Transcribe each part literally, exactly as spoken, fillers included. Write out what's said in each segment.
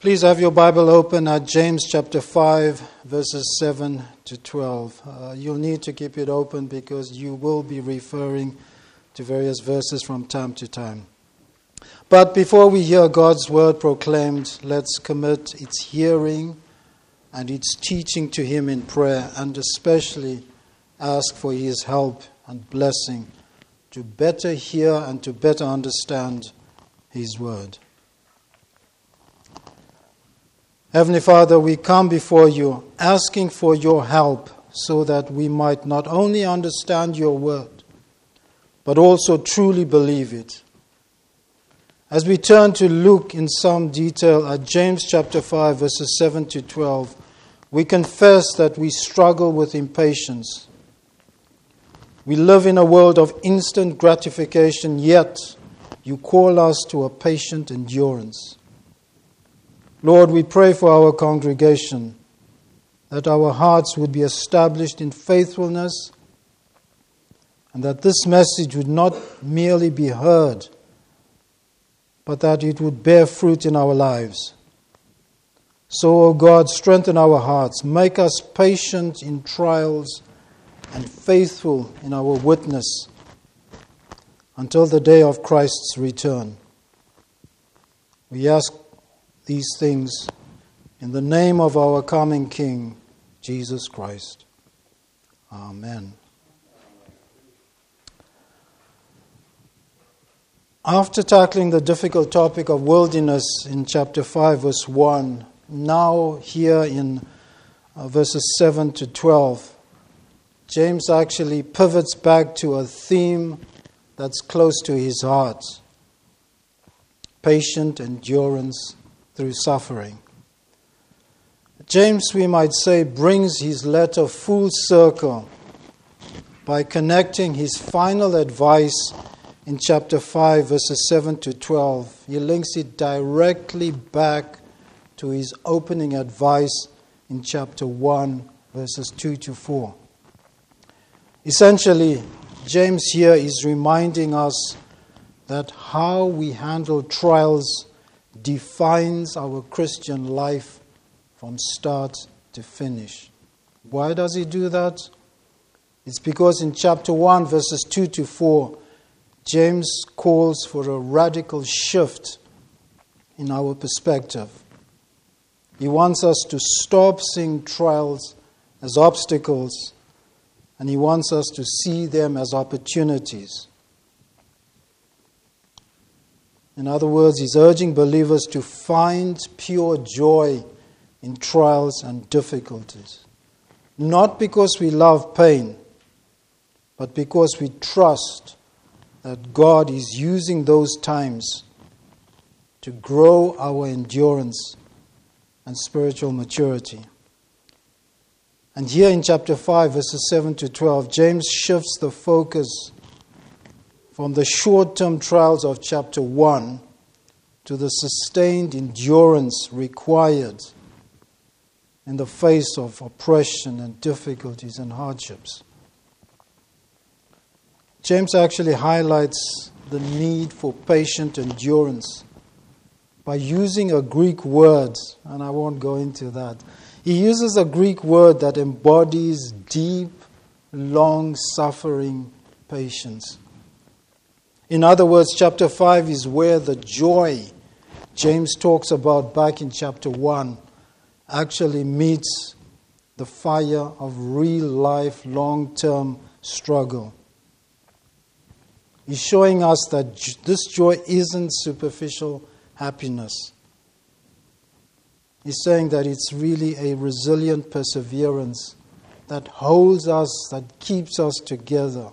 Please have your Bible open at James chapter five, verses seven to twelve. Uh, you'll need to keep it open because you will be referring to various verses from time to time. But before we hear God's word proclaimed, let's commit its hearing and its teaching to Him in prayer, and especially ask for His help and blessing to better hear and to better understand His word. Heavenly Father, we come before you asking for your help so that we might not only understand your word, but also truly believe it. As we turn to look in some detail at James chapter five, verses seven to twelve, we confess that we struggle with impatience. We live in a world of instant gratification, yet you call us to a patient endurance. Lord, we pray for our congregation, that our hearts would be established in faithfulness, and that this message would not merely be heard, but that it would bear fruit in our lives. So, O God, strengthen our hearts, make us patient in trials and faithful in our witness until the day of Christ's return. We ask these things in the name of our coming King, Jesus Christ. Amen. After tackling the difficult topic of wilderness in chapter five, verse one, now here in uh, verses seven to twelve, James actually pivots back to a theme that's close to his heart: patient endurance through suffering. James, we might say, brings his letter full circle by connecting his final advice in chapter five, verses seven to twelve. He links it directly back to his opening advice in chapter one, verses two to four. Essentially, James here is reminding us that how we handle trials defines our Christian life from start to finish. Why does he do that? It's because in chapter one, verses two to four, James calls for a radical shift in our perspective. He wants us to stop seeing trials as obstacles, and he wants us to see them as opportunities. In other words, he's urging believers to find pure joy in trials and difficulties. Not because we love pain, but because we trust that God is using those times to grow our endurance and spiritual maturity. And here in chapter five, verses seven to twelve, James shifts the focus from the short-term trials of chapter one to the sustained endurance required in the face of oppression and difficulties and hardships. James actually highlights the need for patient endurance by using a Greek word, and I won't go into that. He uses a Greek word that embodies deep, long-suffering patience. In other words, chapter five is where the joy James talks about back in chapter one actually meets the fire of real life, long-term struggle. He's showing us that this joy isn't superficial happiness. He's saying that it's really a resilient perseverance that holds us, that keeps us together,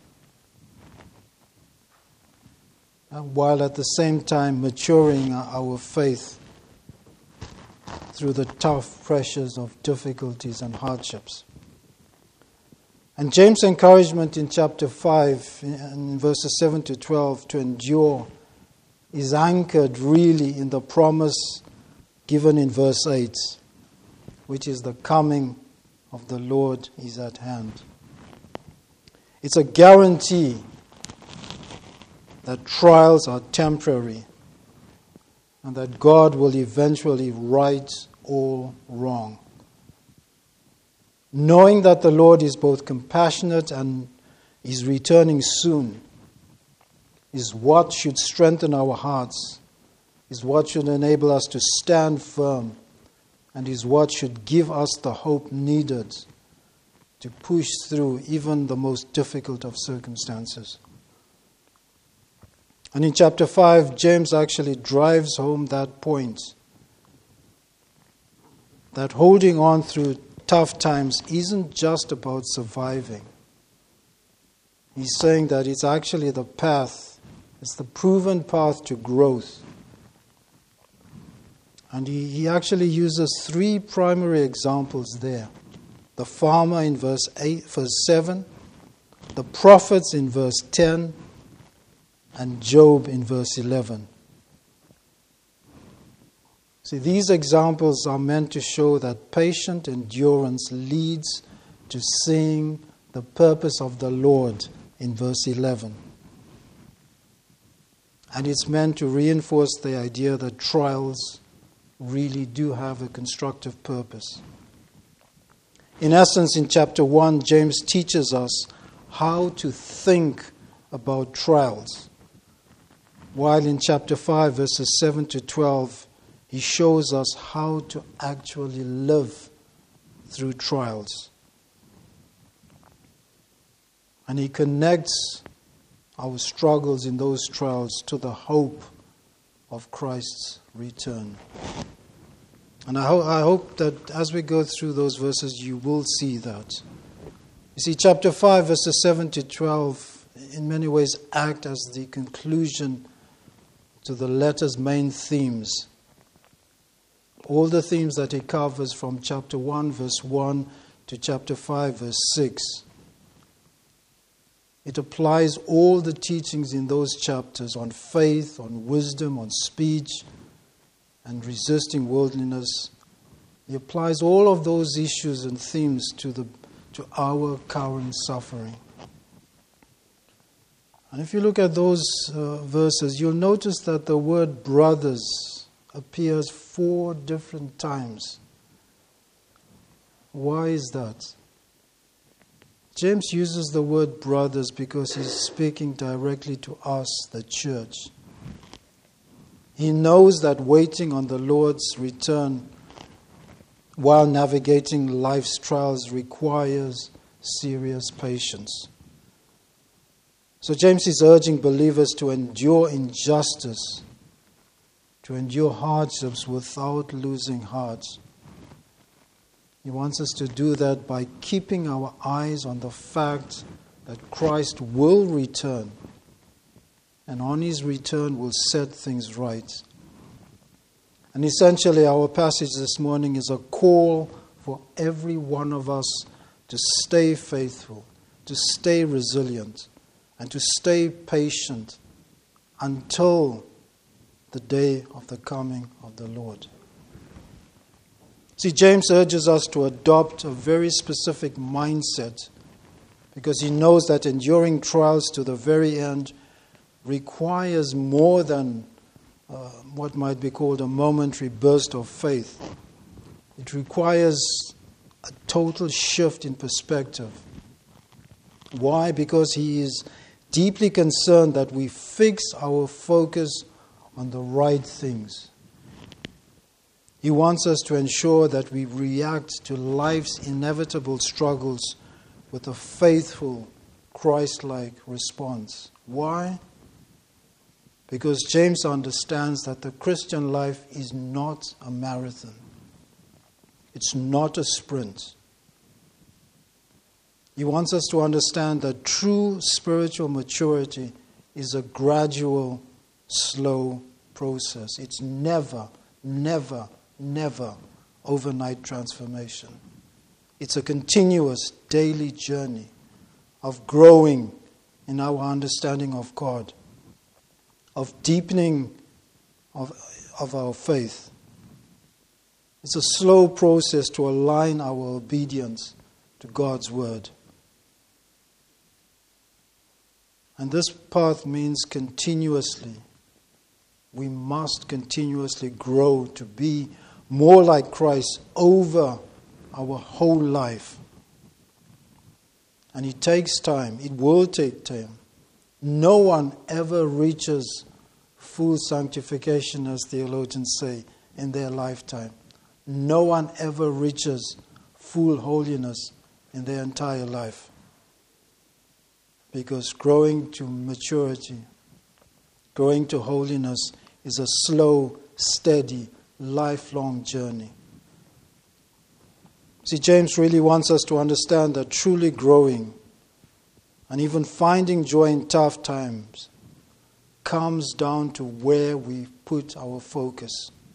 while at the same time maturing our faith through the tough pressures of difficulties and hardships. And James' encouragement in chapter five, in verses seven to twelve, to endure is anchored really in the promise given in verse eight, which is the coming of the Lord is at hand. It's a guarantee that trials are temporary and that God will eventually right all wrong. Knowing that the Lord is both compassionate and is returning soon is what should strengthen our hearts, is what should enable us to stand firm, and is what should give us the hope needed to push through even the most difficult of circumstances. And in chapter five, James actually drives home that point, that holding on through tough times isn't just about surviving. He's saying that it's actually the path, it's the proven path to growth. And he, he actually uses three primary examples there. The farmer in verse eight, verse seven, the prophets in verse ten, and Job in verse eleven. See, these examples are meant to show that patient endurance leads to seeing the purpose of the Lord in verse eleven. And it's meant to reinforce the idea that trials really do have a constructive purpose. In essence, in chapter one, James teaches us how to think about trials, while in chapter five, verses seven to twelve, he shows us how to actually live through trials. And he connects our struggles in those trials to the hope of Christ's return. And I, ho- I hope that as we go through those verses, you will see that. You see, chapter five, verses seven to twelve, in many ways act as the conclusion to the letter's main themes. All the themes that he covers from chapter one, verse one, to chapter five, verse six. It applies all the teachings in those chapters on faith, on wisdom, on speech, and resisting worldliness. He applies all of those issues and themes to the to our current suffering. And if you look at those uh, verses, you'll notice that the word brothers appears four different times. Why is that? James uses the word brothers because he's speaking directly to us, the church. He knows that waiting on the Lord's return while navigating life's trials requires serious patience. So James is urging believers to endure injustice, to endure hardships without losing heart. He wants us to do that by keeping our eyes on the fact that Christ will return, and on his return will set things right. And essentially our passage this morning is a call for every one of us to stay faithful, to stay resilient, and to stay patient until the day of the coming of the Lord. See, James urges us to adopt a very specific mindset because he knows that enduring trials to the very end requires more than uh, what might be called a momentary burst of faith. It requires a total shift in perspective. Why? Because he is deeply concerned that we fix our focus on the right things. He wants us to ensure that we react to life's inevitable struggles with a faithful, Christ-like response. Why? Because James understands that the Christian life is not a marathon. It's not a sprint. He wants us to understand that true spiritual maturity is a gradual, slow process. It's never, never, never overnight transformation. It's a continuous daily journey of growing in our understanding of God, of deepening of, of our faith. It's a slow process to align our obedience to God's word. And this path means continuously we must continuously grow to be more like Christ over our whole life. And it takes time. It will take time. No one ever reaches full sanctification, as theologians say, in their lifetime. No one ever reaches full holiness in their entire life. Because growing to maturity, growing to holiness is a slow, steady, lifelong journey. See, James really wants us to understand that truly growing and even finding joy in tough times comes down to where we put our focus.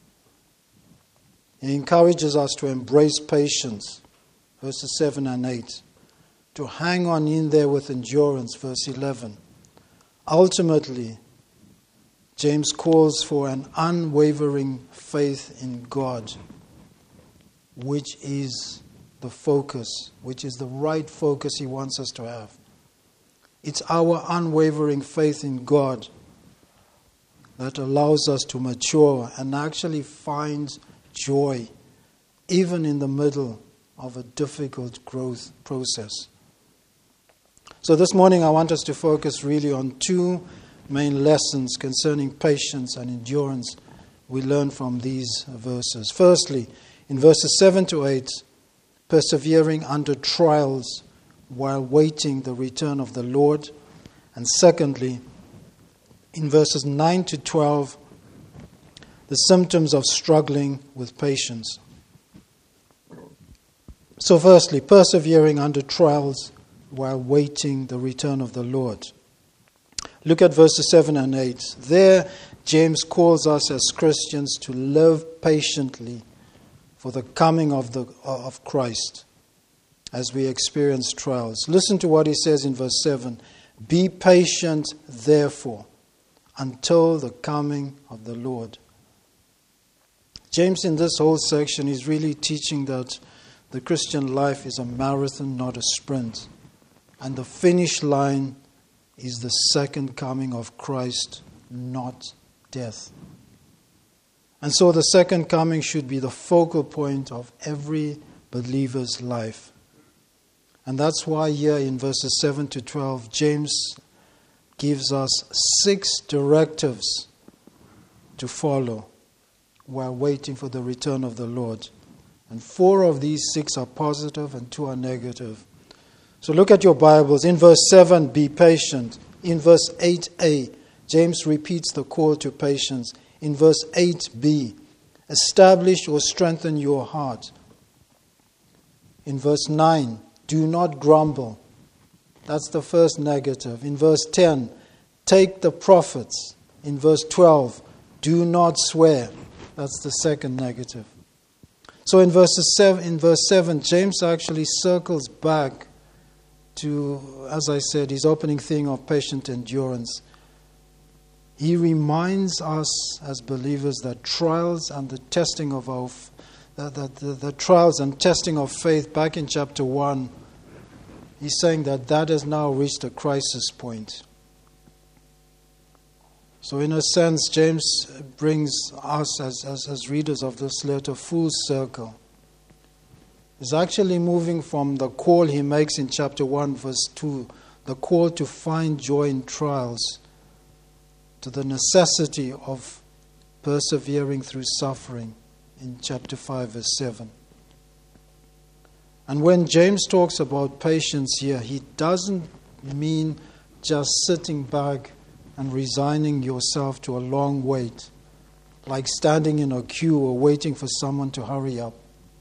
He encourages us to embrace patience, verses seven and eight, to hang on in there with endurance, verse eleven. Ultimately, James calls for an unwavering faith in God, which is the focus, which is the right focus he wants us to have. It's our unwavering faith in God that allows us to mature and actually find joy, even in the middle of a difficult growth process. So this morning I want us to focus really on two main lessons concerning patience and endurance we learn from these verses. Firstly, in verses seven to eight, persevering under trials while waiting the return of the Lord. And secondly, in verses nine to twelve, the symptoms of struggling with patience. So firstly, persevering under trials while waiting the return of the Lord. Look at verses seven and eight. There, James calls us as Christians to live patiently for the coming of the of Christ as we experience trials. Listen to what he says in verse seven. Be patient, therefore, until the coming of the Lord. James, in this whole section, is really teaching that the Christian life is a marathon, not a sprint. And the finish line is the second coming of Christ, not death. And so the second coming should be the focal point of every believer's life. And that's why here in verses seven to twelve, James gives us six directives to follow while waiting for the return of the Lord. And four of these six are positive and two are negative. So look at your Bibles. In verse seven, be patient. In verse eight a, James repeats the call to patience. In verse eight b, establish or strengthen your heart. In verse nine, do not grumble. That's the first negative. In verse ten, take the prophets. In verse twelve, do not swear. That's the second negative. So in verses seven, in verse seven, James actually circles back to, as I said, his opening theme of patient endurance. He reminds us as believers that trials and the testing of our, that the, the, the trials and testing of faith back in chapter one, he's saying that that has now reached a crisis point. So in a sense, James brings us as, as, as readers of this letter full circle. He's actually moving from the call he makes in chapter one, verse two, the call to find joy in trials, to the necessity of persevering through suffering in chapter five, verse seven. And when James talks about patience here, he doesn't mean just sitting back and resigning yourself to a long wait, like standing in a queue or waiting for someone to hurry up.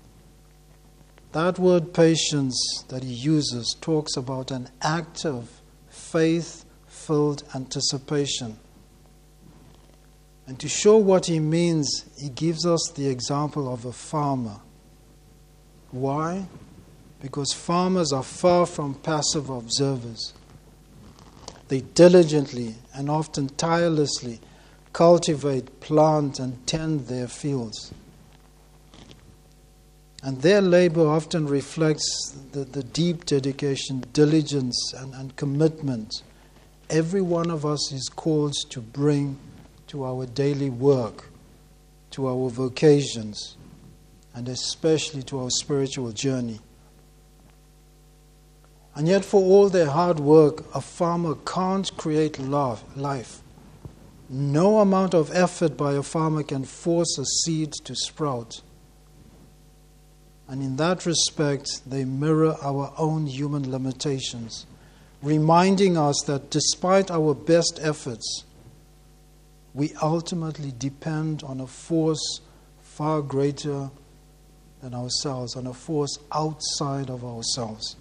That word patience that he uses talks about an active, faith-filled anticipation. And to show what he means, he gives us the example of a farmer. Why? Because farmers are far from passive observers. They diligently and often tirelessly cultivate, plant, and tend their fields. And their labor often reflects the, the deep dedication, diligence, and, and commitment every one of us is called to bring to our daily work, to our vocations, and especially to our spiritual journey. And yet for all their hard work, a farmer can't create love, life. No amount of effort by a farmer can force a seed to sprout. And in that respect, they mirror our own human limitations, reminding us that despite our best efforts, we ultimately depend on a force far greater than ourselves, on a force outside of ourselves.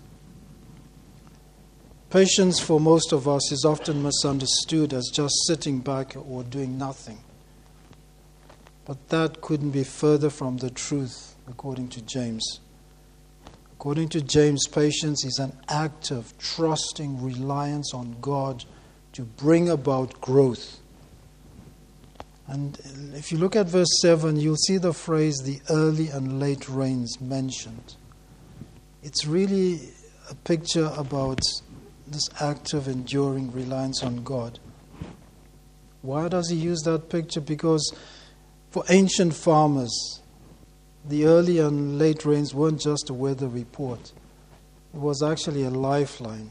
Patience for most of us is often misunderstood as just sitting back or doing nothing. But that couldn't be further from the truth, according to James. According to James, patience is an active, trusting reliance on God to bring about growth. And if you look at verse seven, you'll see the phrase, the early and late rains mentioned. It's really a picture about this active, enduring reliance on God. Why does he use that picture? Because for ancient farmers, the early and late rains weren't just a weather report. It was actually a lifeline.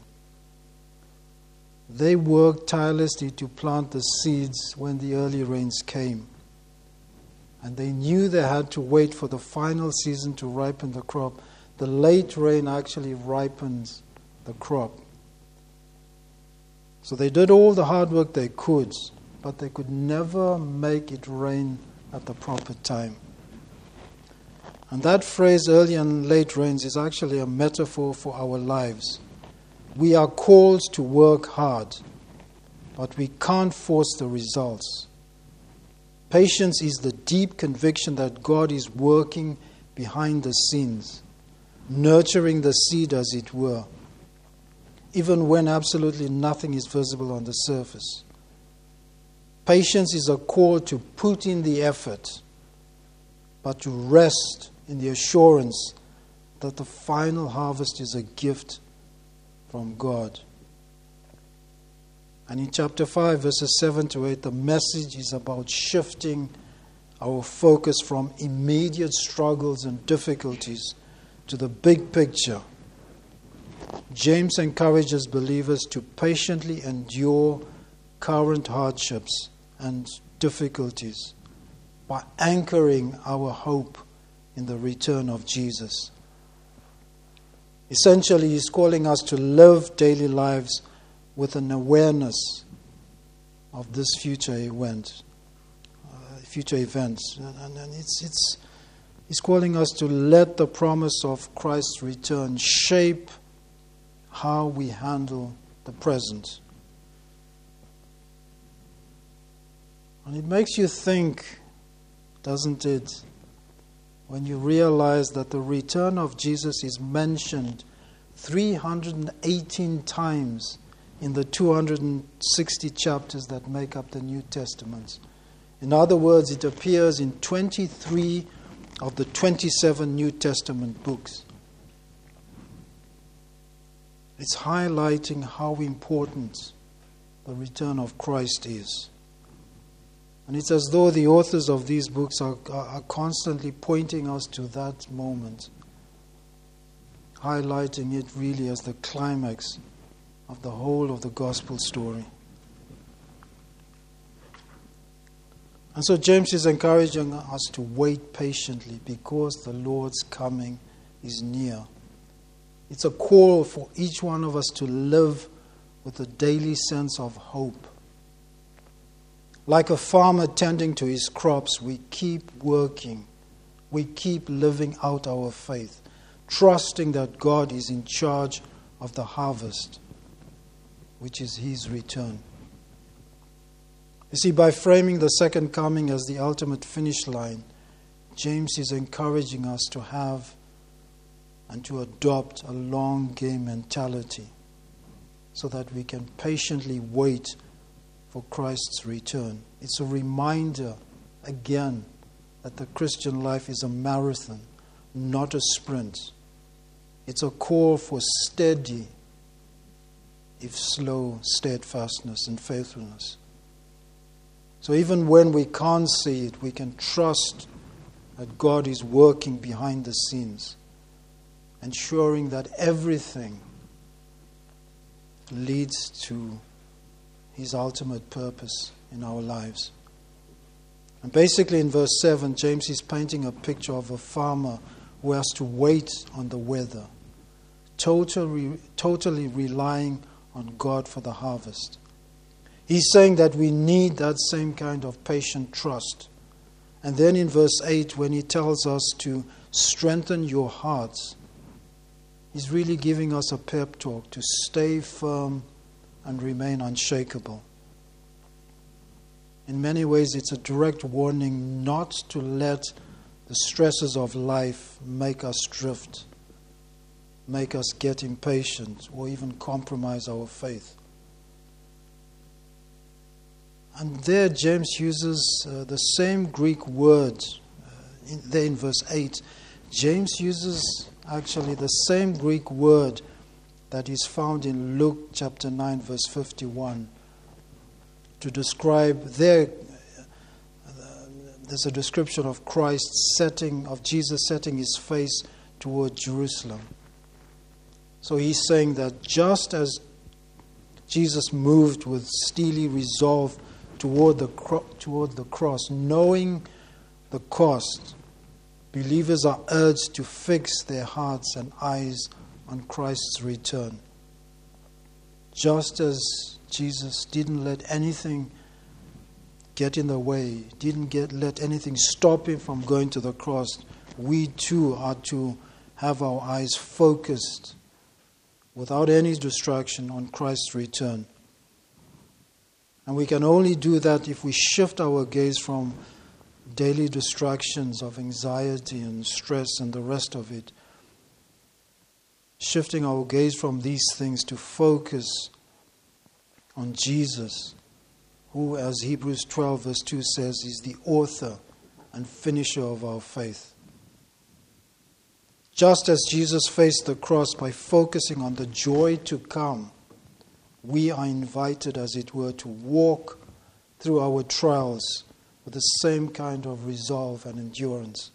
They worked tirelessly to plant the seeds when the early rains came. And they knew they had to wait for the final season to ripen the crop. The late rain actually ripens the crop. So they did all the hard work they could, but they could never make it rain at the proper time. And that phrase, early and late rains, is actually a metaphor for our lives. We are called to work hard, but we can't force the results. Patience is the deep conviction that God is working behind the scenes, nurturing the seed as it were, even when absolutely nothing is visible on the surface. Patience is a call to put in the effort, but to rest in the assurance that the final harvest is a gift from God. And in chapter five, verses seven to eight, the message is about shifting our focus from immediate struggles and difficulties to the big picture. James encourages believers to patiently endure current hardships and difficulties by anchoring our hope in the return of Jesus. Essentially, he's calling us to live daily lives with an awareness of this future event, uh, future events, and, and it's it's he's calling us to let the promise of Christ's return shape how we handle the present. And it makes you think, doesn't it, when you realize that the return of Jesus is mentioned three hundred eighteen times in the two hundred sixty chapters that make up the New Testament. In other words, it appears in twenty-three of the twenty-seven New Testament books. It's highlighting how important the return of Christ is. And it's as though the authors of these books are, are constantly pointing us to that moment, highlighting it really as the climax of the whole of the gospel story. And so James is encouraging us to wait patiently because the Lord's coming is near. It's a call for each one of us to live with a daily sense of hope. Like a farmer tending to his crops, we keep working. We keep living out our faith, trusting that God is in charge of the harvest, which is his return. You see, by framing the second coming as the ultimate finish line, James is encouraging us to have and to adopt a long game mentality so that we can patiently wait for Christ's return. It's a reminder, again, that the Christian life is a marathon, not a sprint. It's a call for steady, if slow, steadfastness and faithfulness. So even when we can't see it, we can trust that God is working behind the scenes, ensuring that everything leads to His ultimate purpose in our lives. And basically in verse seven, James is painting a picture of a farmer who has to wait on the weather, totally, totally relying on God for the harvest. He's saying that we need that same kind of patient trust. And then in verse eight, when he tells us to strengthen your hearts, he's really giving us a pep talk to stay firm and remain unshakable. In many ways, it's a direct warning not to let the stresses of life make us drift, make us get impatient, or even compromise our faith. And there James uses uh, the same Greek word, uh, in, there in verse eight. James uses actually the same Greek word that is found in Luke chapter nine, verse fifty-one, to describe there, uh, there's a description of Christ setting, of Jesus setting his face toward Jerusalem. So he's saying that just as Jesus moved with steely resolve toward the cro- toward the cross, knowing the cost, believers are urged to fix their hearts and eyes on Christ's return. Just as Jesus didn't let anything get in the way, didn't get let anything stop him from going to the cross, we too are to have our eyes focused without any distraction on Christ's return. And we can only do that if we shift our gaze from daily distractions of anxiety and stress and the rest of it, shifting our gaze from these things to focus on Jesus, who, as Hebrews twelve verse two says, is the author and finisher of our faith. Just as Jesus faced the cross by focusing on the joy to come, we are invited, as it were, to walk through our trials with the same kind of resolve and endurance.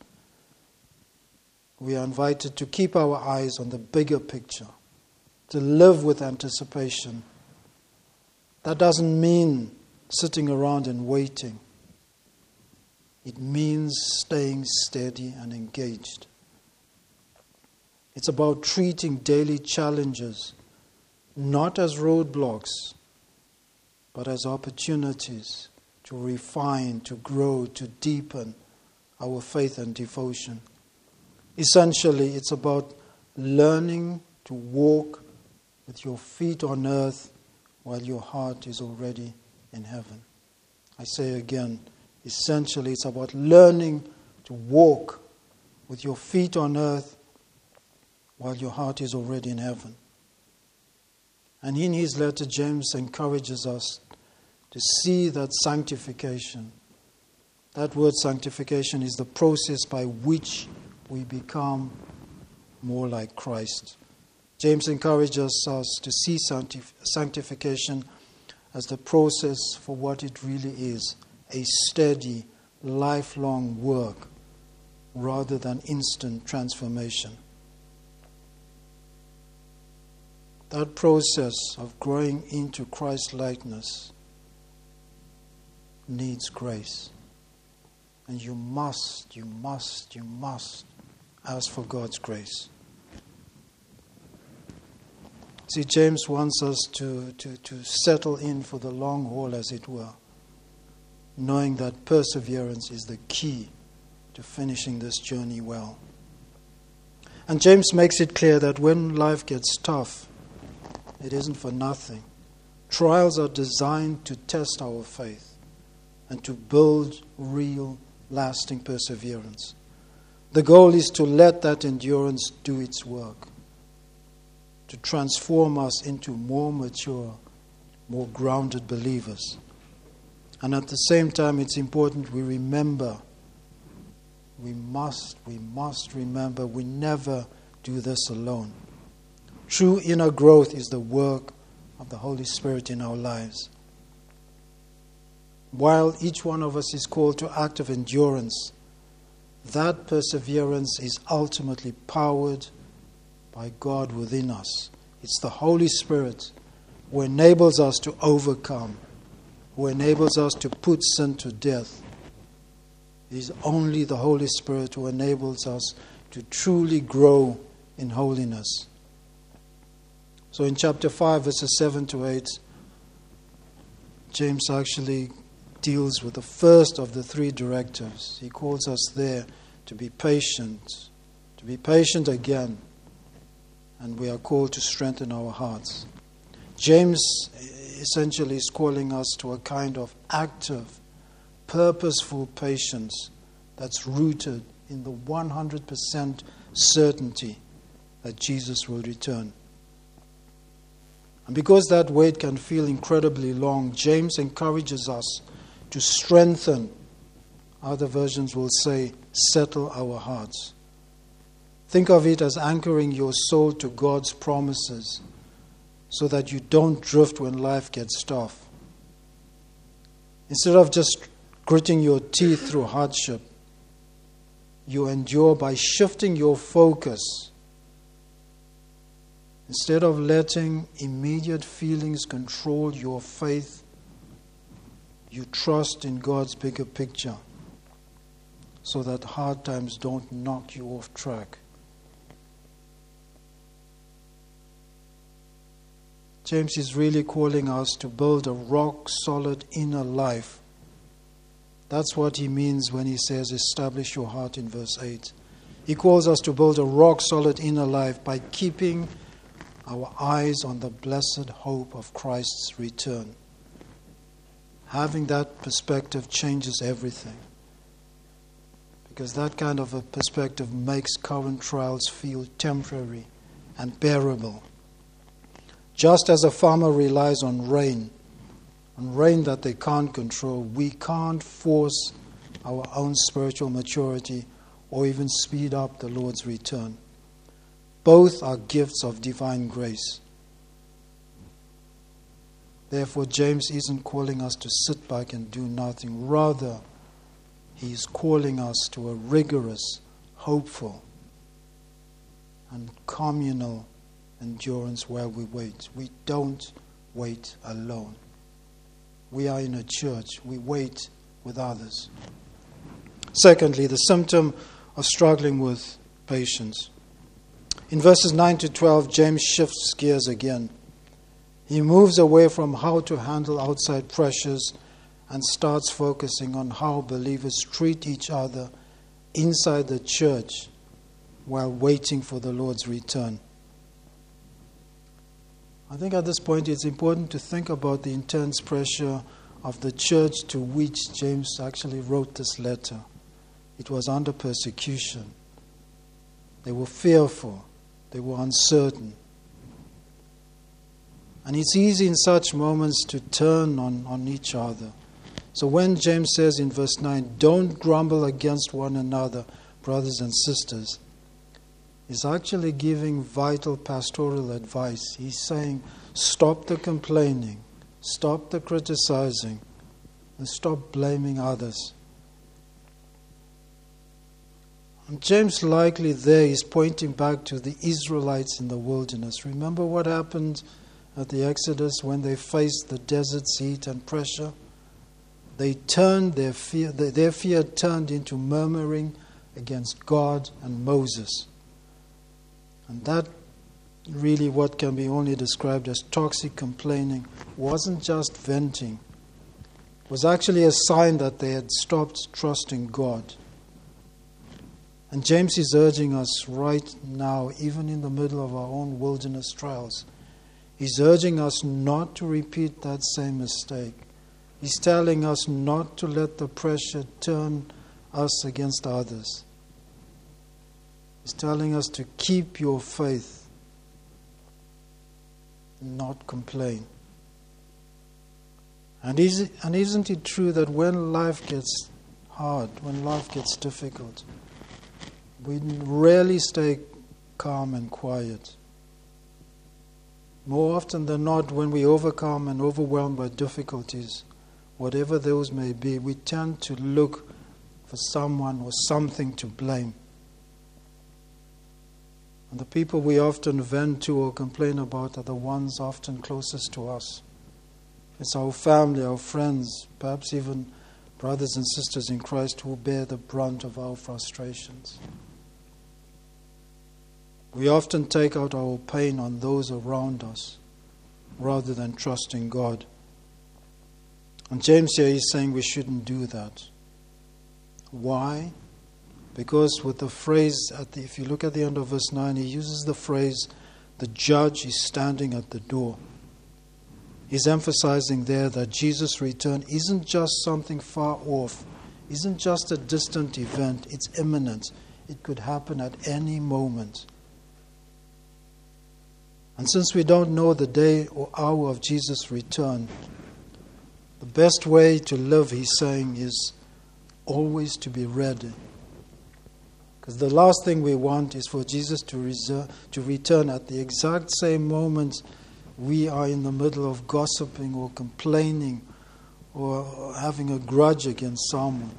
We are invited to keep our eyes on the bigger picture, to live with anticipation. That doesn't mean sitting around and waiting. It means staying steady and engaged. It's about treating daily challenges not as roadblocks, but as opportunities to refine, to grow, to deepen our faith and devotion. Essentially, it's about learning to walk with your feet on earth while your heart is already in heaven. I say again, essentially, it's about learning to walk with your feet on earth while your heart is already in heaven. And in his letter, James encourages us to see that sanctification, that word sanctification, is the process by which we become more like Christ. James encourages us to see sanctif- sanctification as the process for what it really is, a steady, lifelong work rather than instant transformation. That process of growing into Christ's likeness needs grace. And you must, you must, you must ask for God's grace. See, James wants us to, to, to settle in for the long haul, as it were, knowing that perseverance is the key to finishing this journey well. And James makes it clear that when life gets tough, it isn't for nothing. Trials are designed to test our faith and to build real, lasting perseverance. The goal is to let that endurance do its work, to transform us into more mature, more grounded believers. And at the same time, it's important we remember, we must, we must remember, we never do this alone. True inner growth is the work of the Holy Spirit in our lives. while each one of us is called to active endurance, that perseverance is ultimately powered by God within us. It's the Holy Spirit who enables us to overcome, who enables us to put sin to death. It is only the Holy Spirit who enables us to truly grow in holiness. So in chapter five, verses seven to eight, James actually deals with the first of the three directives. He calls us there to be patient, to be patient again, and we are called to strengthen our hearts. James essentially is calling us to a kind of active, purposeful patience that's rooted in the one hundred percent certainty that Jesus will return. And because that wait can feel incredibly long, James encourages us to strengthen, other versions will say, settle our hearts. Think of it as anchoring your soul to God's promises so that you don't drift when life gets tough. Instead of just gritting your teeth through hardship, you endure by shifting your focus. Instead of letting immediate feelings control your faith, you trust in God's bigger picture so that hard times don't knock you off track. James is really calling us to build a rock-solid inner life. That's what he means when he says, establish your heart in verse eight. He calls us to build a rock-solid inner life by keeping our eyes on the blessed hope of Christ's return. Having that perspective changes everything. Because that kind of a perspective makes current trials feel temporary and bearable. Just as a farmer relies on rain, on rain that they can't control, we can't force our own spiritual maturity or even speed up the Lord's return. Both are gifts of divine grace. Therefore, James isn't calling us to sit back and do nothing. Rather, he is calling us to a rigorous, hopeful, and communal endurance while we wait. We don't wait alone. We are in a church. We wait with others. Secondly, the symptom of struggling with patience. In verses nine to twelve, James shifts gears again. He moves away from how to handle outside pressures and starts focusing on how believers treat each other inside the church while waiting for the Lord's return. I think at this point it's important to think about the intense pressure of the church to which James actually wrote this letter. It was under persecution. They were fearful. They were uncertain. And it's easy in such moments to turn on, on each other. So when James says in verse nine, don't grumble against one another, brothers and sisters, he's actually giving vital pastoral advice. He's saying, stop the complaining, stop the criticizing, and stop blaming others. And James likely there is pointing back to the Israelites in the wilderness. Remember what happened at the Exodus when they faced the desert's heat and pressure? They turned their fear, their fear turned into murmuring against God and Moses. And that really what can be only described as toxic complaining wasn't just venting. It was actually a sign that they had stopped trusting God. And James is urging us right now, even in the middle of our own wilderness trials, he's urging us not to repeat that same mistake. He's telling us not to let the pressure turn us against others. He's telling us to keep your faith, not complain. And, is, and isn't it true that when life gets hard, when life gets difficult, we rarely stay calm and quiet. More often than not, when we overcome and overwhelmed by difficulties, whatever those may be, we tend to look for someone or something to blame. And the people we often vent to or complain about are the ones often closest to us. It's our family, our friends, perhaps even brothers and sisters in Christ who bear the brunt of our frustrations. We often take out our pain on those around us rather than trusting God. And James here is saying we shouldn't do that. Why? Because with the phrase, at the, if you look at the end of verse nine, he uses the phrase, the judge is standing at the door. He's emphasizing there that Jesus' return isn't just something far off, isn't just a distant event, it's imminent. It could happen at any moment. And since we don't know the day or hour of Jesus' return, the best way to live, he's saying, is always to be ready. Because the last thing we want is for Jesus to, reserve, to return at the exact same moment we are in the middle of gossiping or complaining or having a grudge against someone.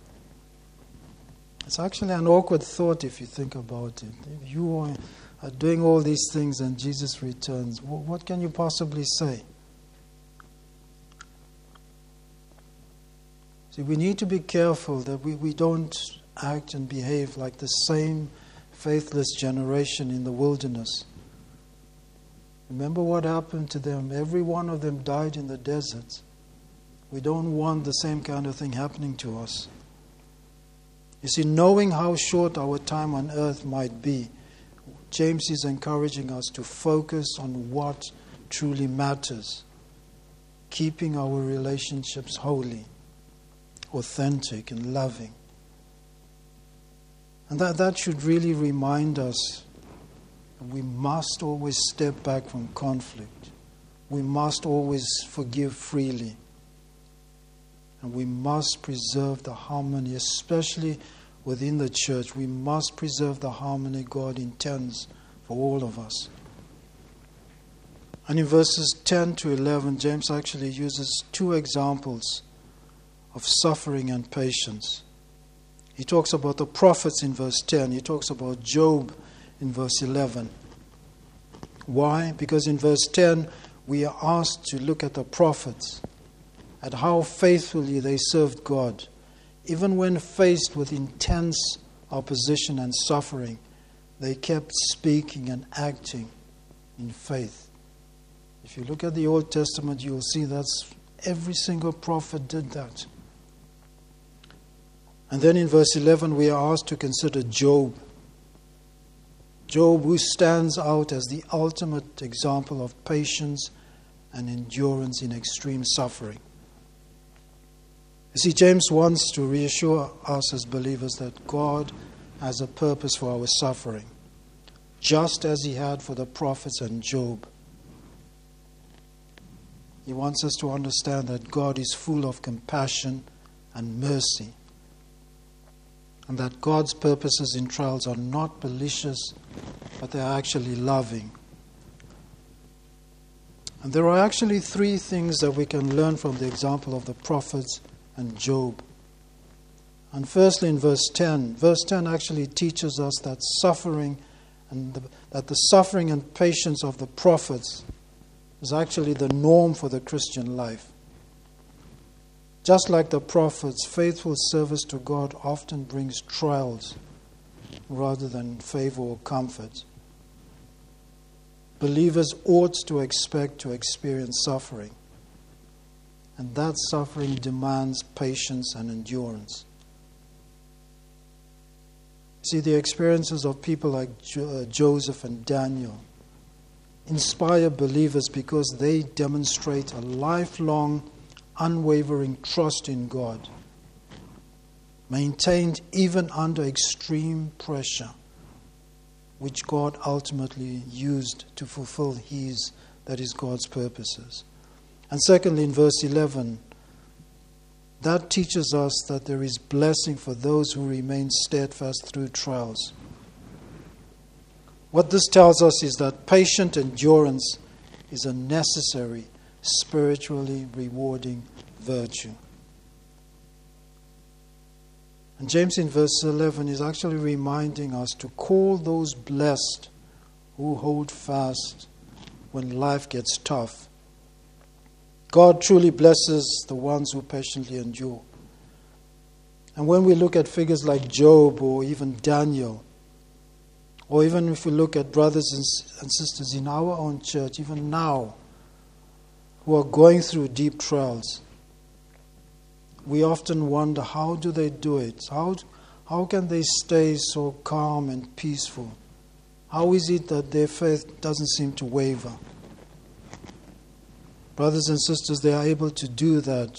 It's actually an awkward thought if you think about it. If you are are doing all these things and Jesus returns, what can you possibly say? See, we need to be careful that we, we don't act and behave like the same faithless generation in the wilderness. Remember what happened to them. Every one of them died in the desert. We don't want the same kind of thing happening to us. You see, knowing how short our time on earth might be, James is encouraging us to focus on what truly matters, keeping our relationships holy, authentic, and loving. And that, that should really remind us that we must always step back from conflict. We must always forgive freely. And we must preserve the harmony, especially within the church. We must preserve the harmony God intends for all of us. And in verses ten to eleven, James actually uses two examples of suffering and patience. He talks about the prophets in verse ten. He talks about Job in verse eleven. Why? Because in verse ten, we are asked to look at the prophets, at how faithfully they served God. Even when faced with intense opposition and suffering, they kept speaking and acting in faith. If you look at the Old Testament, you will see that every single prophet did that. And then in verse eleven, we are asked to consider Job. Job, who stands out as the ultimate example of patience and endurance in extreme suffering. You see, James wants to reassure us as believers that God has a purpose for our suffering, just as he had for the prophets and Job. He wants us to understand that God is full of compassion and mercy, and that God's purposes in trials are not malicious, but they are actually loving. And there are actually three things that we can learn from the example of the prophets and Job. And firstly, in verse ten, verse ten actually teaches us that suffering and the, that the suffering and patience of the prophets is actually the norm for the Christian life. Just like the prophets, faithful service to God often brings trials rather than favor or comfort. Believers ought to expect to experience suffering. And that suffering demands patience and endurance. See, the experiences of people like jo- uh, Joseph and Daniel inspire believers because they demonstrate a lifelong, unwavering trust in God, maintained even under extreme pressure, which God ultimately used to fulfill His, that is God's purposes. And secondly, in verse eleven, that teaches us that there is blessing for those who remain steadfast through trials. What this tells us is that patient endurance is a necessary, spiritually rewarding virtue. And James in verse eleven is actually reminding us to call those blessed who hold fast when life gets tough. God truly blesses the ones who patiently endure. And when we look at figures like Job or even Daniel, or even if we look at brothers and sisters in our own church, even now, who are going through deep trials, we often wonder, how do they do it? How, how can they stay so calm and peaceful? How is it that their faith doesn't seem to waver? Brothers and sisters, they are able to do that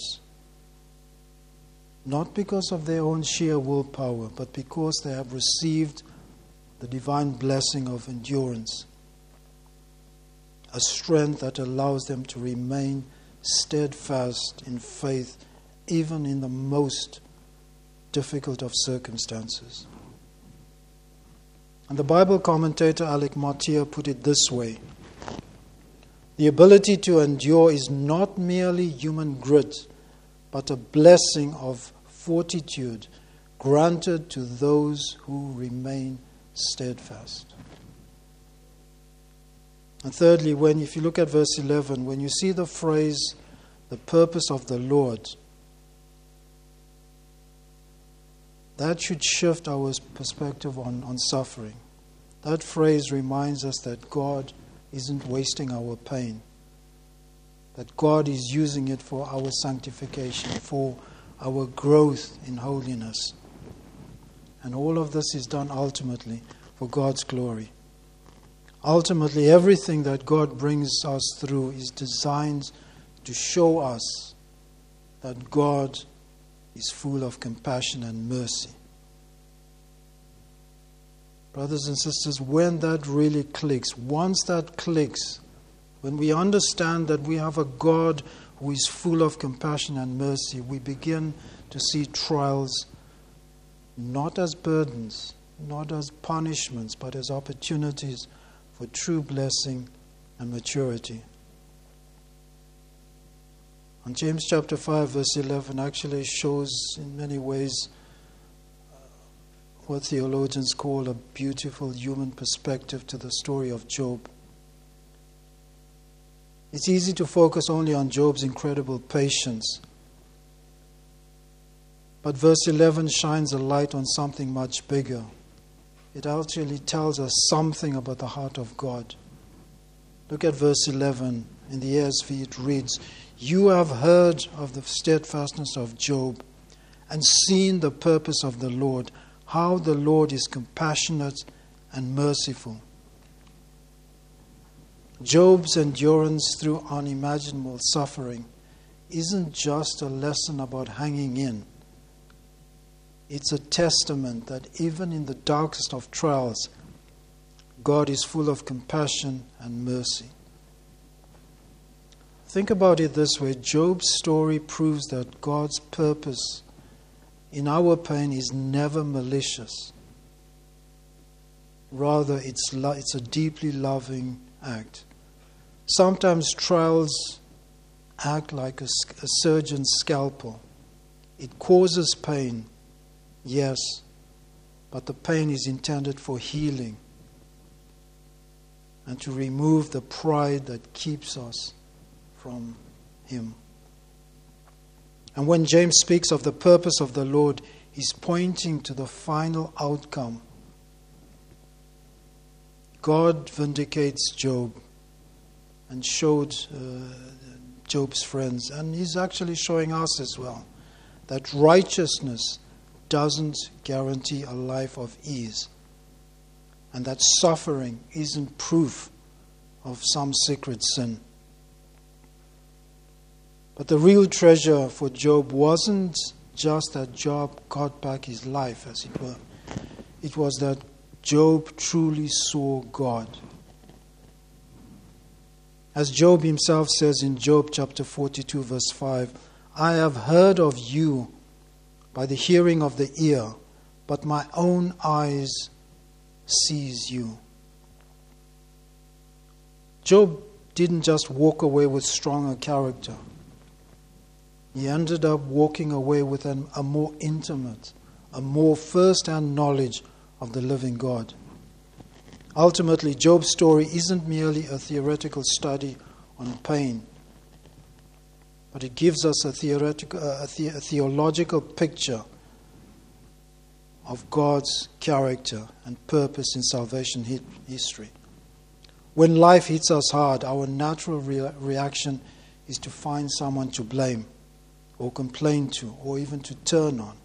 not because of their own sheer willpower, but because they have received the divine blessing of endurance, a strength that allows them to remain steadfast in faith even in the most difficult of circumstances. And the Bible commentator Alec Motyer put it this way: the ability to endure is not merely human grit, but a blessing of fortitude granted to those who remain steadfast. And thirdly, when if you look at verse eleven, when you see the phrase, the purpose of the Lord, that should shift our perspective on, on suffering. That phrase reminds us that God isn't wasting our pain, that God is using it for our sanctification, for our growth in holiness. And all of this is done ultimately for God's glory. Ultimately, everything that God brings us through is designed to show us that God is full of compassion and mercy. Brothers and sisters, when that really clicks, once that clicks, when we understand that we have a God who is full of compassion and mercy, we begin to see trials not as burdens, not as punishments, but as opportunities for true blessing and maturity. And James chapter five verse eleven actually shows in many ways uh, what theologians call a beautiful human perspective to the story of Job. It's easy to focus only on Job's incredible patience. But verse eleven shines a light on something much bigger. It actually tells us something about the heart of God. Look at verse eleven. In the E S V it reads, "You have heard of the steadfastness of Job and seen the purpose of the Lord, how the Lord is compassionate and merciful." Job's endurance through unimaginable suffering isn't just a lesson about hanging in. It's a testament that even in the darkest of trials, God is full of compassion and mercy. Think about it this way. Job's story proves that God's purpose in our pain is never malicious. Rather, it's, lo- it's a deeply loving act. Sometimes trials act like a, a surgeon's scalpel. It causes pain, yes, but the pain is intended for healing and to remove the pride that keeps us from Him. And when James speaks of the purpose of the Lord, he's pointing to the final outcome. God vindicates Job and showed uh, Job's friends, and he's actually showing us as well, that righteousness doesn't guarantee a life of ease, and that suffering isn't proof of some secret sin. But the real treasure for Job wasn't just that Job got back his life, as it were. It was that Job truly saw God. As Job himself says in Job chapter forty-two verse five, "I have heard of you by the hearing of the ear, but my own eyes sees you." Job didn't just walk away with stronger character. he ended up walking away with an, a more intimate, a more first-hand knowledge of the living God. Ultimately, Job's story isn't merely a theoretical study on pain, but it gives us a, theoretical, a, the, a theological picture of God's character and purpose in salvation hi- history. When life hits us hard, our natural re- reaction is to find someone to blame or complain to or even to turn on.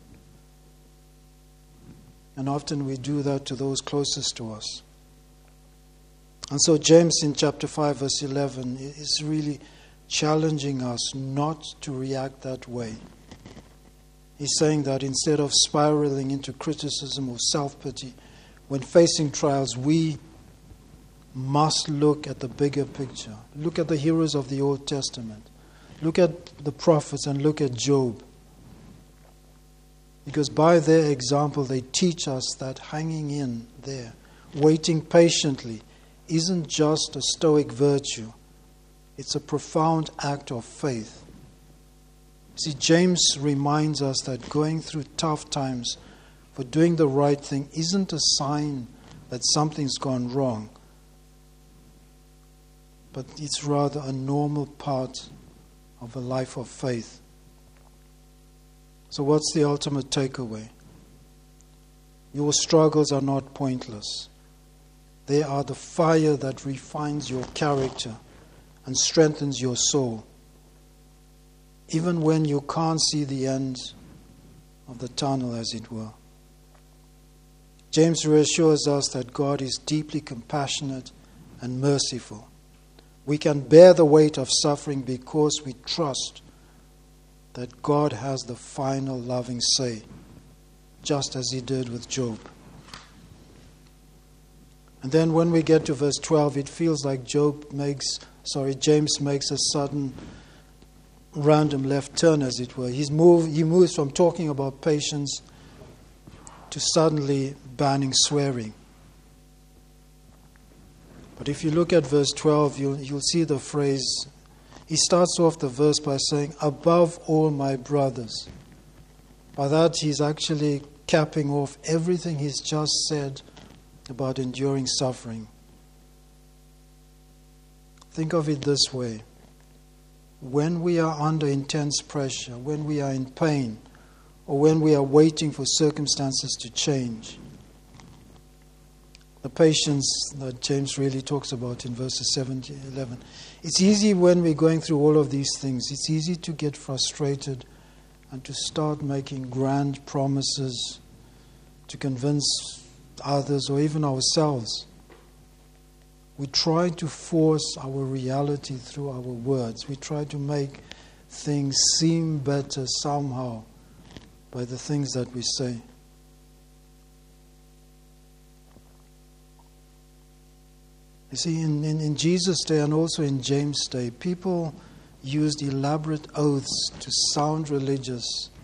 And often we do that to those closest to us. And so James in chapter five verse eleven is really challenging us not to react that way. He's saying that instead of spiraling into criticism or self-pity, when facing trials, we must look at the bigger picture. Look at the heroes of the Old Testament. Look at the prophets and look at Job. Because by their example, they teach us that hanging in there, waiting patiently, isn't just a stoic virtue. It's a profound act of faith. See, James reminds us that going through tough times for doing the right thing isn't a sign that something's gone wrong, but it's rather a normal part of a life of faith. So what's the ultimate takeaway? Your struggles are not pointless. They are the fire that refines your character and strengthens your soul, even when you can't see the end of the tunnel, as it were. James reassures us that God is deeply compassionate and merciful. We can bear the weight of suffering because we trust that God has the final loving say, just as he did with Job. And then when we get to verse twelve, it feels like Job makes, sorry, James makes a sudden random left turn, as it were. He's moved, he moves from talking about patience to suddenly banning swearing. But if you look at verse twelve, you'll, you'll see the phrase. He starts off the verse by saying, above all my brothers. By that, he's actually capping off everything he's just said about enduring suffering. Think of it this way. When we are under intense pressure, when we are in pain, or when we are waiting for circumstances to change, the patience that James really talks about in verses seven to eleven. It's easy when we're going through all of these things. It's easy to get frustrated and to start making grand promises to convince others or even ourselves. We try to force our reality through our words. We try to make things seem better somehow by the things that we say. You see, in, in, in Jesus' day and also in James' day, people used elaborate oaths to sound religious.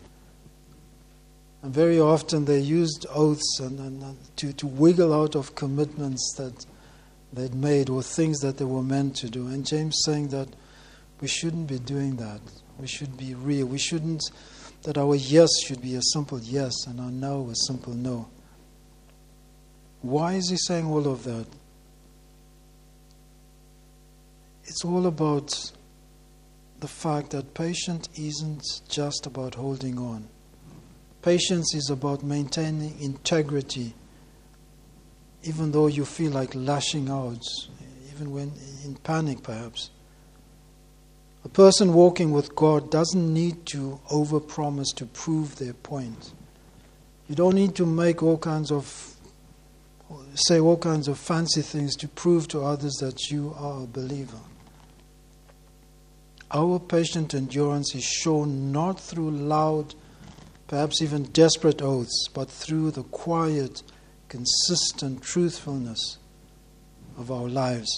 And very often they used oaths and, and, and to, to wiggle out of commitments that they'd made or things that they were meant to do. And James saying that we shouldn't be doing that. We should be real. We shouldn't, that our yes should be a simple yes and our no a simple no. Why is he saying all of that? It's all about the fact that patience isn't just about holding on. Patience is about maintaining integrity, even though you feel like lashing out, even when in panic perhaps. A person walking with God doesn't need to overpromise to prove their point. You don't need to make all kinds of, say all kinds of fancy things to prove to others that you are a believer. Our patient endurance is shown not through loud, perhaps even desperate oaths, but through the quiet, consistent truthfulness of our lives.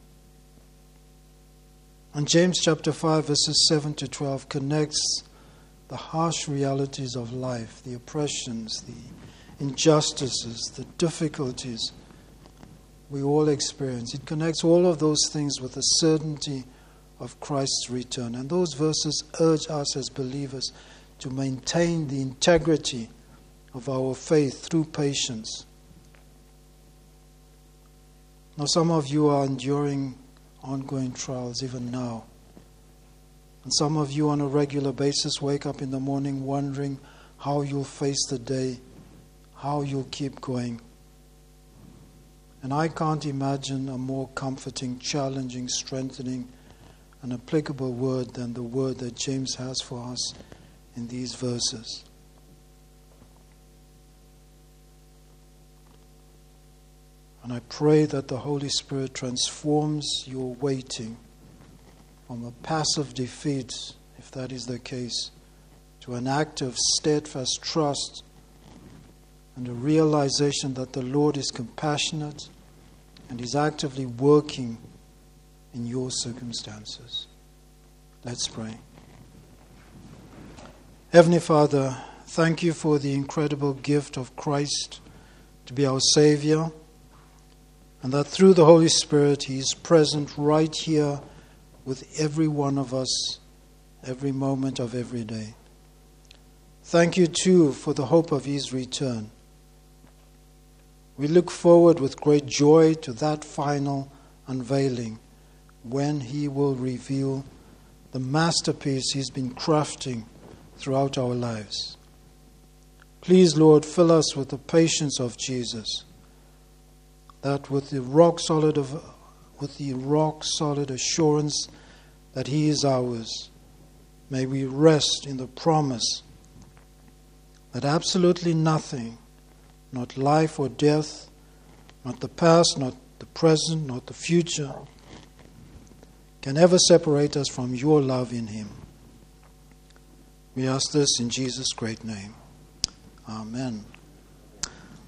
And James chapter five, verses seven to twelve connects the harsh realities of life, the oppressions, the injustices, the difficulties we all experience. It connects all of those things with the certainty of Christ's return. And those verses urge us as believers to maintain the integrity of our faith through patience. Now, some of you are enduring ongoing trials even now. And some of you on a regular basis wake up in the morning wondering how you'll face the day, how you'll keep going. And I can't imagine a more comforting, challenging, strengthening, and applicable word than the word that James has for us in these verses. And I pray that the Holy Spirit transforms your waiting from a passive defeat, if that is the case, to an act of steadfast trust and a realization that the Lord is compassionate and is actively working in your circumstances. Let's pray. Heavenly Father, thank you for the incredible gift of Christ to be our Savior, and that through the Holy Spirit He is present right here with every one of us, every moment of every day. Thank you too for the hope of His return. We look forward with great joy to that final unveiling when He will reveal the masterpiece He's been crafting throughout our lives. Please, Lord, fill us with the patience of Jesus, that with the rock solid of, with the rock solid assurance that He is ours, may we rest in the promise that absolutely nothing, not life or death, not the past, not the present, not the future, can ever separate us from your love in Him. We ask this in Jesus' great name. Amen.